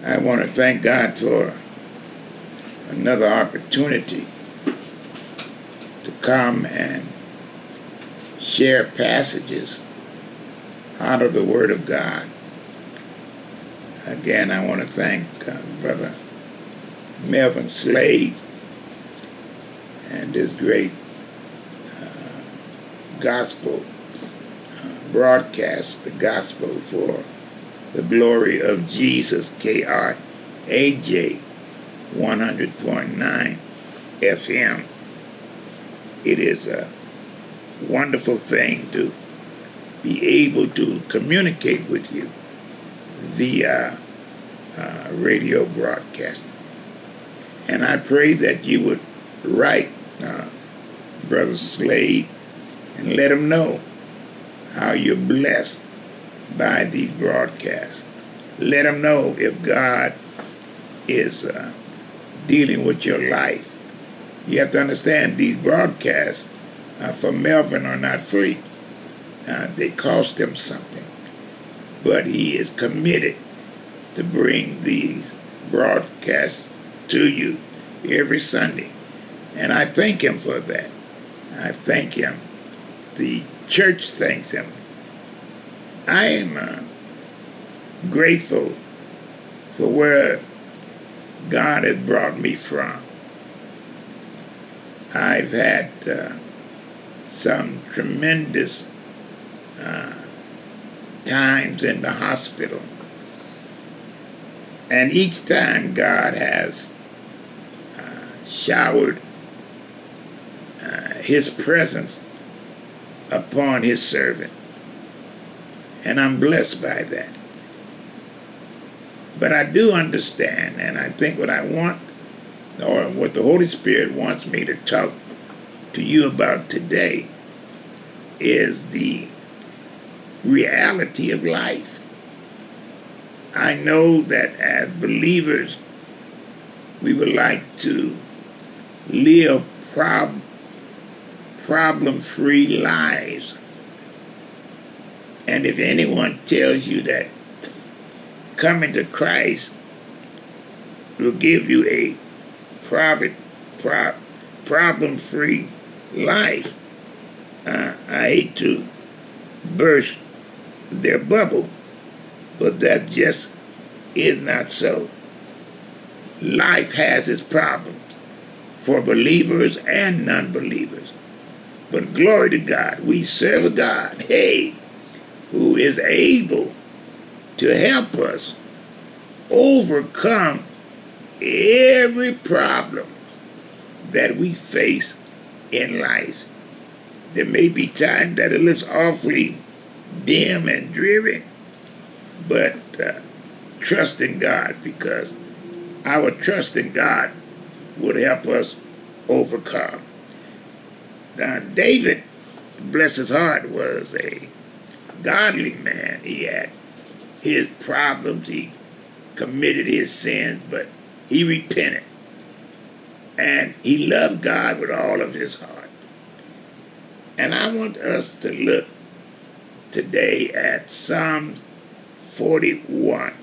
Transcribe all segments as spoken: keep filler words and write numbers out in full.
I want to thank God for another opportunity to come and share passages out of the Word of God. Again, I want to thank uh, Brother Melvin Slade and this great uh, gospel uh, broadcast, the gospel for the glory of Jesus, K R A J one hundred point nine F M. It is a wonderful thing to be able to communicate with you via uh, radio broadcast. And I pray that you would write uh, Brother Slade and let him know how you're blessed by these broadcasts. Let him know if God is uh, dealing with your life. You have to understand these broadcasts uh, for Melvin are not free. Uh, they cost him something. But he is committed to bring these broadcasts to you every Sunday. And I thank him for that. I thank him. The church thanks him. I am uh, grateful for where God has brought me from. I've had uh, some tremendous uh, times in the hospital. And each time God has uh, showered uh, His presence upon His servant. And I'm blessed by that. But I do understand, and I think what I want, or what the Holy Spirit wants me to talk to you about today, is the reality of life. I know that as believers, we would like to live prob- problem-free lives. And if anyone tells you that coming to Christ will give you a private, pro- problem-free life, uh, I hate to burst their bubble, but that just is not so. Life has its problems for believers and non-believers. But glory to God, we serve a God, hey, who is able to help us overcome every problem that we face in life. There may be times that it looks awfully dim and dreary, but uh, trust in God, because our trust in God would help us overcome. Now, David, bless his heart, was a godly man. He had his problems. He committed his sins, but he repented. And he loved God with all of his heart. And I want us to look today at Psalms forty-one.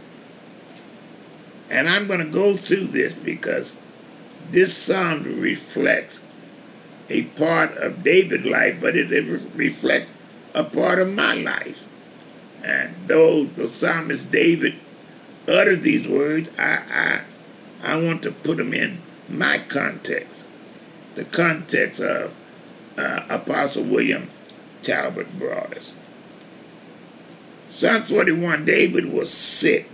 And I'm going to go through this because this psalm reflects a part of David's life, but it reflects a part of my life. And though the psalmist David uttered these words, I, I, I want to put them in my context, the context of uh, Apostle William Talbot brought us. Psalm forty-one, David was sick,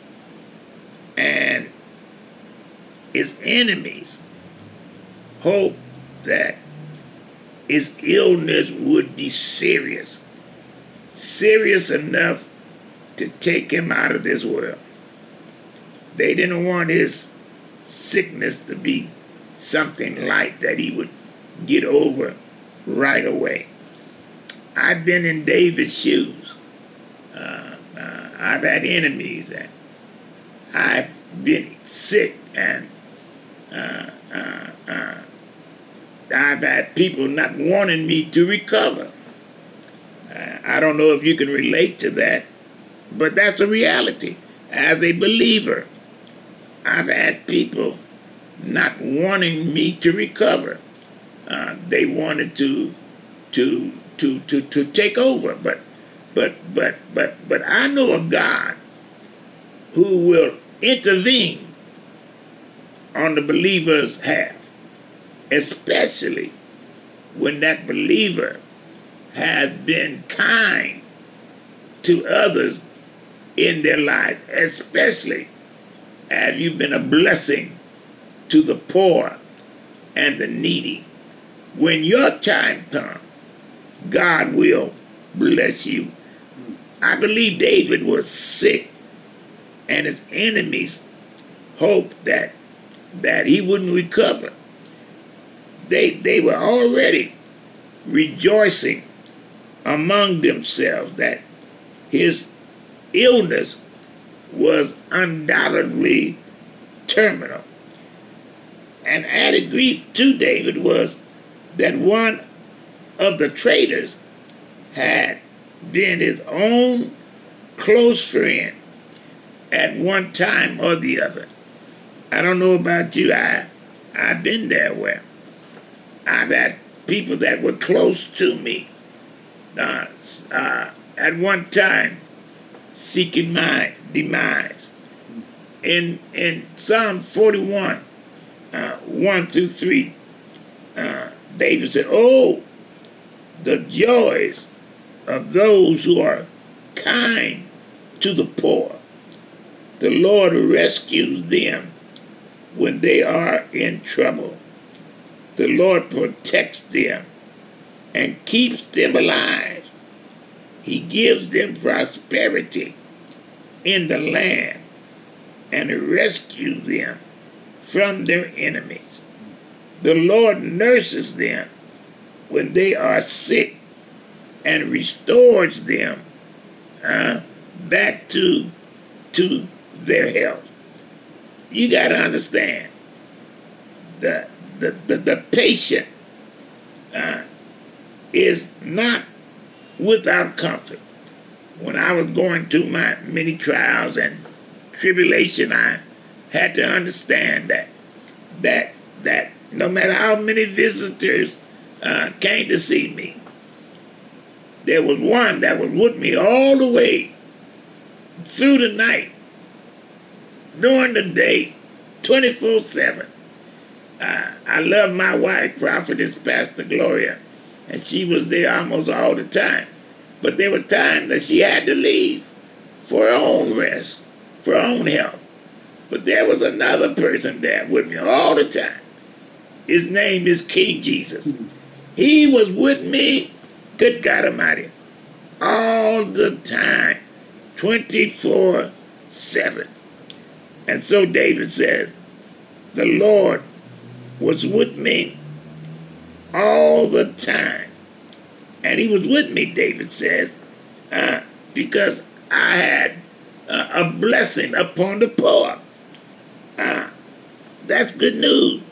and his enemies hoped that his illness would be serious, serious enough to take him out of this world. They didn't want his sickness to be something light that he would get over right away. I've been in David's shoes. Uh, uh, I've had enemies, and I've been sick, and uh, uh, uh, I've had people not wanting me to recover. Uh, I don't know if you can relate to that, but that's a reality as a believer. I've had people not wanting me to recover. Uh, they wanted to, to, to, to, to take over, but, but, but, but, but I know a God who will intervene on the believer's half, especially when that believer has been kind to others in their lives, especially have you been a blessing to the poor and the needy. When your time comes, God will bless you. I believe David was sick, and his enemies hoped that that he wouldn't recover. They they were already rejoicing among themselves that his illness was undoubtedly terminal. And added grief to David was that one of the traitors had been his own close friend at one time or the other. I don't know about you, I, I've been there where I've had people that were close to me uh, uh, at one time seeking my demise. In in Psalm forty-one, uh, one through three, uh, David said, "Oh, the joys of those who are kind to the poor. The Lord rescues them when they are in trouble. The Lord protects them and keeps them alive. He gives them prosperity in the land and rescues them from their enemies. The Lord nurses them when they are sick and restores them uh, back to, to their health." You got to understand, the, the, the, the patient uh, is not without comfort. When I was going through my many trials and tribulation, I had to understand that that that no matter how many visitors uh, came to see me, there was one that was with me all the way through the night, during the day, twenty-four seven. Uh, I love my wife, Prophetess Pastor Gloria, and she was there almost all the time. But there were times that she had to leave for her own rest, for her own health. But there was another person there with me all the time. His name is King Jesus. He was with me, good God Almighty, all the time, twenty-four seven. And so David says, the Lord was with me all the time. And he was with me, David says, uh, because I had uh, a blessing upon the poor. Uh, that's good news.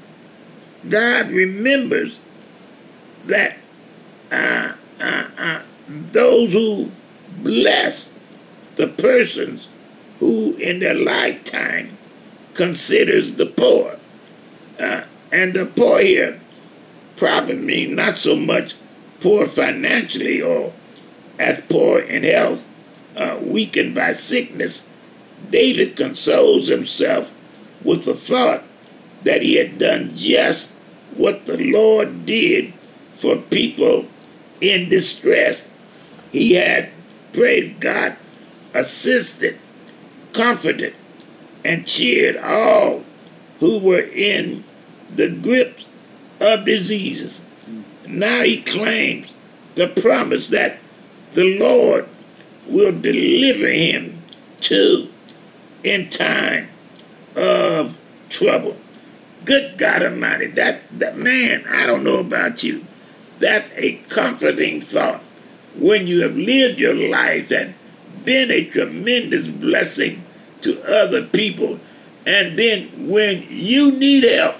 God remembers that uh, uh, uh, those who bless the persons who in their lifetime considers the poor. Uh, and the poor here probably mean not so much poor financially or as poor in health, uh, weakened by sickness. David consoles himself with the thought that he had done just what the Lord did for people in distress. He had, praise God, assisted, comforted, and cheered all who were in the grips of diseases. Now he claims the promise that the Lord will deliver him too in time of trouble. Good God Almighty, that, that man, I don't know about you, that's a comforting thought when you have lived your life and been a tremendous blessing to other people, and then when you need help,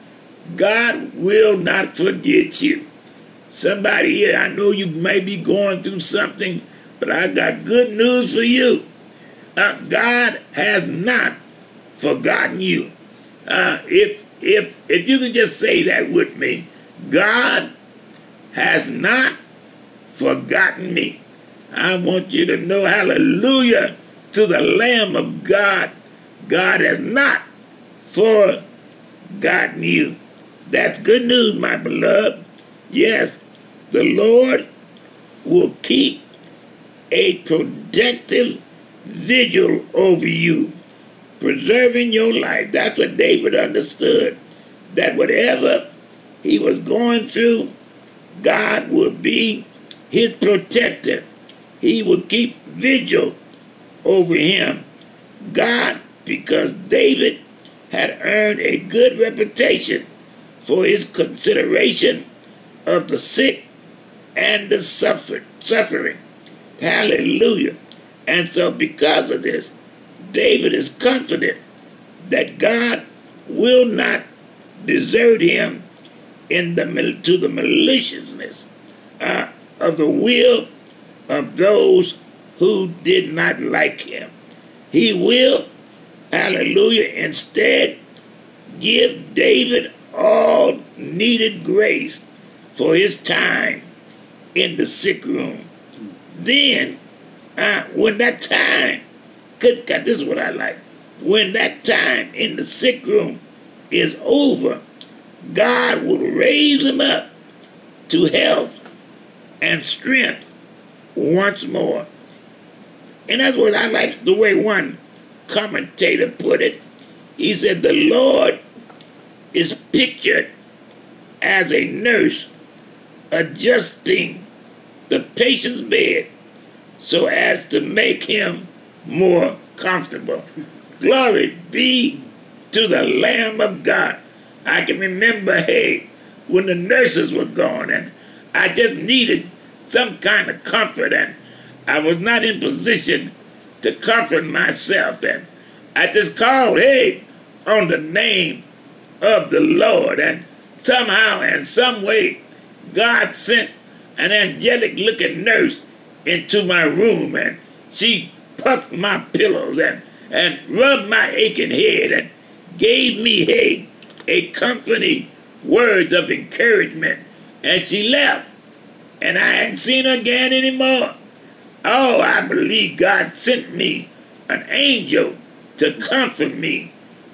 God will not forget you. Somebody here, I know you may be going through something, but I got good news for you. Uh, God has not forgotten you. Uh, if if if you can just say that with me, God has not forgotten me. I want you to know, hallelujah, to the Lamb of God. God has not forgotten you. That's good news, my beloved. Yes, the Lord will keep a protective vigil over you, preserving your life. That's what David understood, that whatever he was going through, God would be his protector. He would keep vigil over him. God, because David had earned a good reputation for his consideration of the sick and the suffer- suffering. Hallelujah. And so because of this, David is confident that God will not desert him in the to the maliciousness uh, of the will of those who did not like him. He will, hallelujah, instead give David all needed grace for his time in the sick room. Then, uh, when that time, good God, this is what I like. When that time in the sick room is over, God will raise him up to health and strength once more. In other words, I like the way one commentator put it. He said, the Lord is pictured as a nurse adjusting the patient's bed so as to make him more comfortable. Glory be to the Lamb of God. I can remember, hey, when the nurses were gone and I just needed some kind of comfort and I was not in position to comfort myself, and I just called, hey, on the name of the Lord, and somehow in some way God sent an angelic looking nurse into my room, and she puffed my pillows and, and rubbed my aching head and gave me, hey, a comforting words of encouragement, and she left, and I hadn't seen her again anymore. Oh, I believe God sent me an angel to comfort me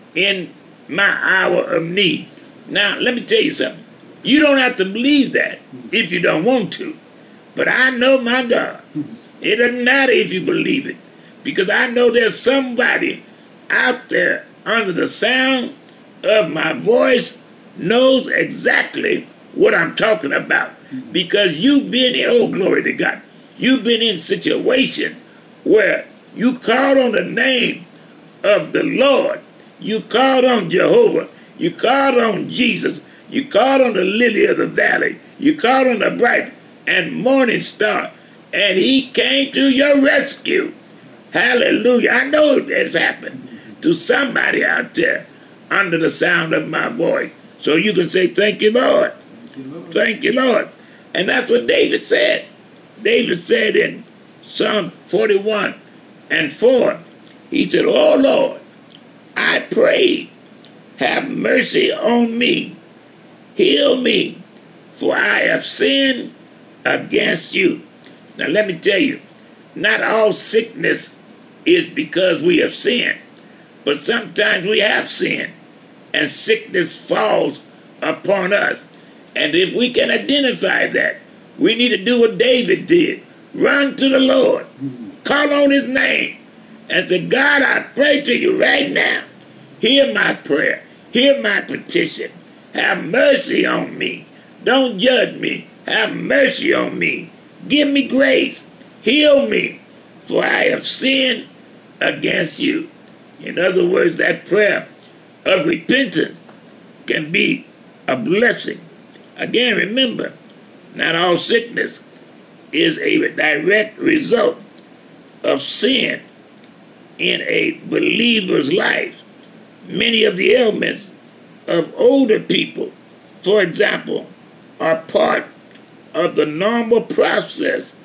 in my hour of need. Now, let me tell you something. You don't have to believe that if you don't want to. But I know my God. It doesn't matter if you believe it, because I know there's somebody out there under the sound of my voice knows exactly what I'm talking about, because you've been in, oh, glory to God, you've been in a situation where you called on the name of the Lord. You called on Jehovah. You called on Jesus. You called on the lily of the valley. You called on the bright and morning star. And he came to your rescue. Hallelujah. I know it's happened to somebody out there under the sound of my voice. So you can say, thank you, Lord. Thank you, Lord. Thank you, Lord. And that's what David said. David said in Psalm forty-one and four, he said, oh, Lord, I pray, have mercy on me. Heal me, for I have sinned against you. Now let me tell you, not all sickness is because we have sinned, but sometimes we have sinned, and sickness falls upon us. And if we can identify that, we need to do what David did. Run to the Lord, call on his name, and say, God, I pray to you right now. Hear my prayer. Hear my petition. Have mercy on me. Don't judge me. Have mercy on me. Give me grace. Heal me, for I have sinned against you. In other words, that prayer of repentance can be a blessing. Again, remember, not all sickness is a direct result of sin in a believer's life. Many of the ailments of older people, for example, are part of the normal process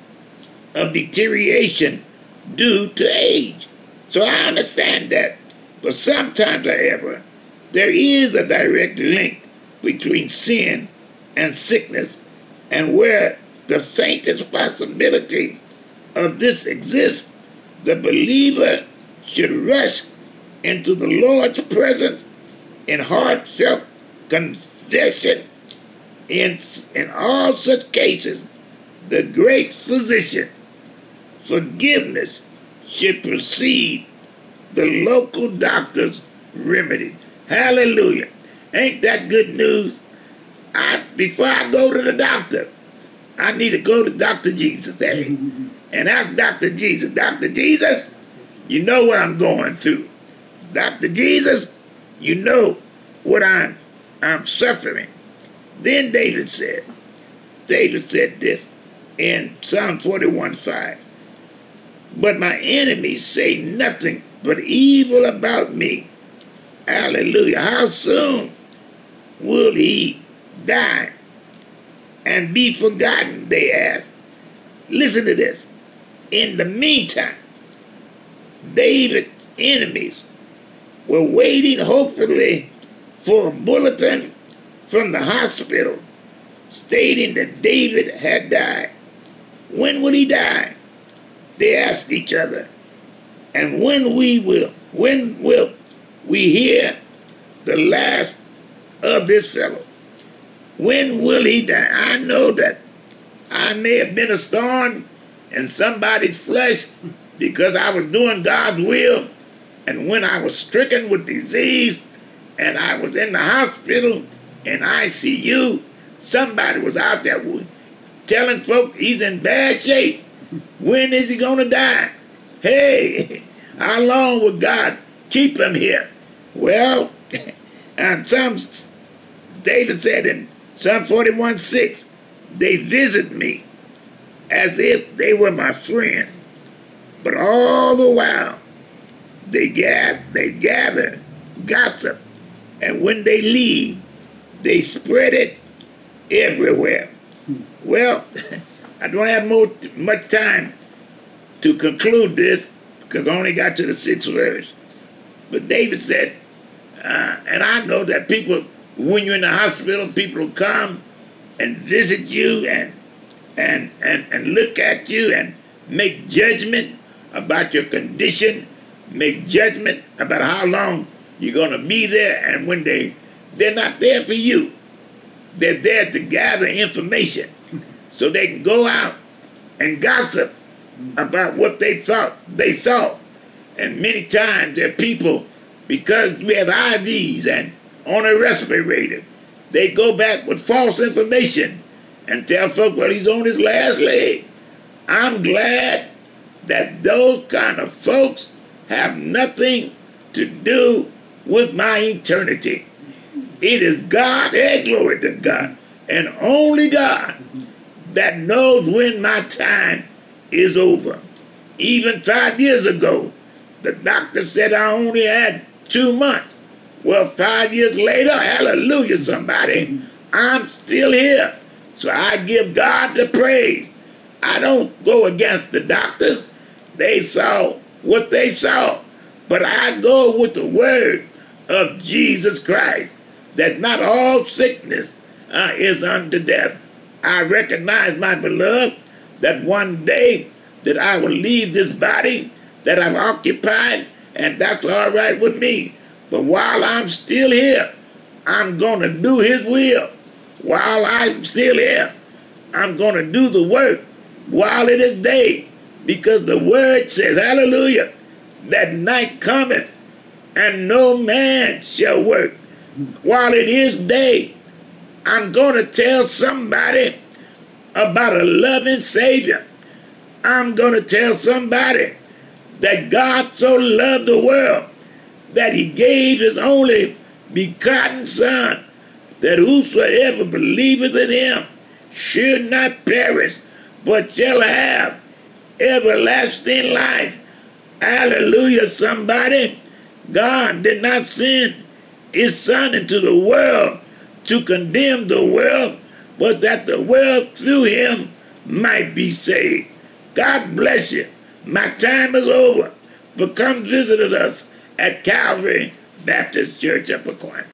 of deterioration due to age. So I understand that But sometimes, however, there is a direct link between sin and sickness, and where the faintest possibility of this exists, the believer should rush into the Lord's presence in heartfelt confession. In, in all such cases, the great physician, forgiveness, should precede the local doctor's remedy. Hallelujah. Ain't that good news? I, before I go to the doctor, I need to go to Doctor Jesus, eh? And ask Doctor Jesus, Doctor Jesus, you know what I'm going through. Doctor Jesus, you know what I'm, I'm suffering. Then David said, David said this in Psalm forty-one five, but my enemies say nothing but evil about me. Hallelujah. How soon will he die and be forgotten, they ask. Listen to this. In the meantime, David's enemies were waiting hopefully for a bulletin from the hospital stating that David had died. When will he die? They asked each other. And when we will, when will we hear the last of this fellow? When will he die? I know that I may have been a thorn in somebody's flesh because I was doing God's will. And when I was stricken with disease and I was in the hospital in I C U, somebody was out there telling folk he's in bad shape. When is he going to die? Hey, how long will God keep him here? Well, and some, David said in Psalm forty-one six, they visit me as if they were my friend. But all the while, they gather, they gather gossip, and when they leave, they spread it everywhere. Well, I don't have more, much time to conclude this because I only got to the sixth verse. But David said, uh, and I know that people, when you're in the hospital, people will come and visit you and and and, and look at you and make judgment about your condition, make judgment about how long you're going to be there, and when they, they're not there for you. They're there to gather information so they can go out and gossip about what they thought they saw. And many times there are people, because we have I Vs and on a respirator, they go back with false information and tell folks, well, he's on his last leg. I'm glad that those kind of folks have nothing to do with my eternity. It is God, and glory to God, and only God that knows when my time is over. Even five years ago, the doctor said I only had two months. Well, five years later, hallelujah, somebody, I'm still here. So I give God the praise. I don't go against the doctors. They saw what they saw. But I go with the word of Jesus Christ, that not all sickness uh, is unto death. I recognize, my beloved, that one day that I will leave this body that I've occupied, and that's all right with me. But while I'm still here, I'm going to do his will. While I'm still here, I'm going to do the work while it is day. Because the word says, hallelujah, that night cometh and no man shall work. While it is day, I'm going to tell somebody about a loving Savior. I'm going to tell somebody that God so loved the world that he gave his only begotten Son, that whosoever believeth in him should not perish, but shall have everlasting life. Hallelujah, somebody. God did not send his Son into the world to condemn the world, but that the world through him might be saved. God bless you. My time is over, but come visit us at Calvary Baptist Church, Upper Clark.